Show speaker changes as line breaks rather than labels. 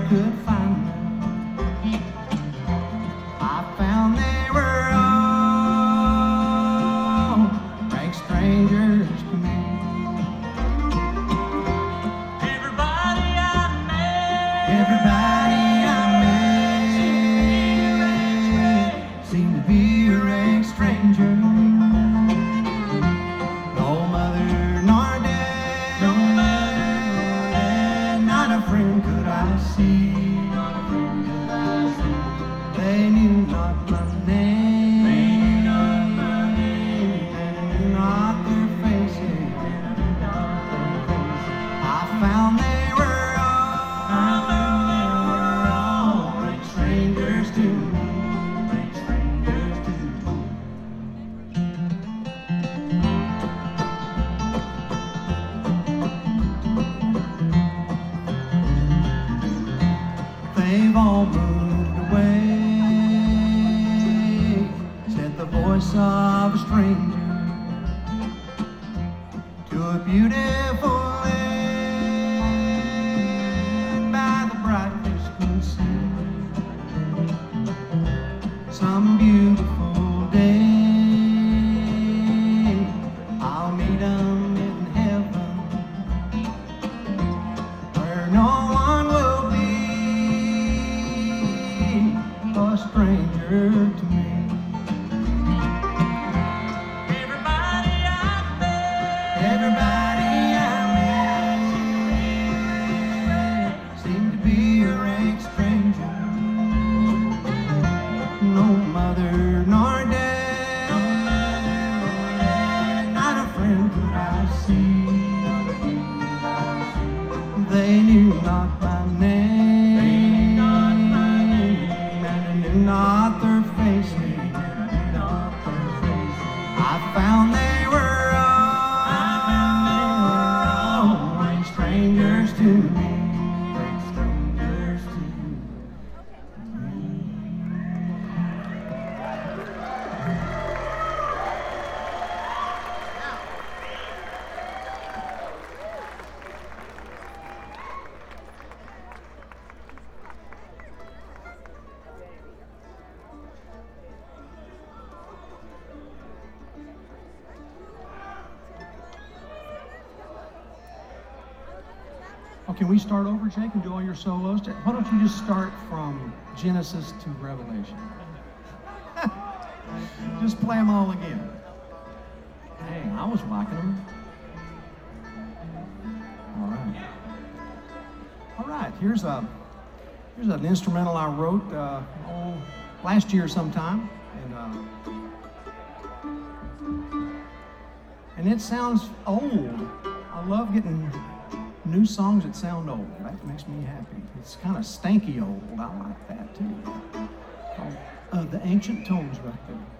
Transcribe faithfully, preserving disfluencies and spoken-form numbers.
could find them. I found they were all rank strangers to me. Everybody I met, everybody I met seemed to be a rank stranger. No mother nor dad, no mother, not a friend could I see. They knew not my name, they knew not my name, and knew not their faces. I found they were all like strangers to me, like strangers to me. They've all moved away, said the voice of a stranger, to a beautiful land by the bright crystal sea. Some beautiful day I'll meet 'em in heaven, where no one will be a stranger to me. Everybody I met, everybody I met seemed to be a rank stranger. No mother nor dad, not a friend could I see. They knew not my name, and knew not their faces. I found they were all like strangers to me, like strangers to me. Oh, can we start over, Jake, and do all your solos? Why don't you just start from Genesis to Revelation? Just play them all again. Dang, I was liking them. All right. All right, here's a here's an instrumental I wrote uh, oh, last year sometime, and uh, and it sounds old. I love getting new songs that sound old. That makes me happy. It's kind of stanky old. I like that too. Called, uh, the Ancient Tones right there.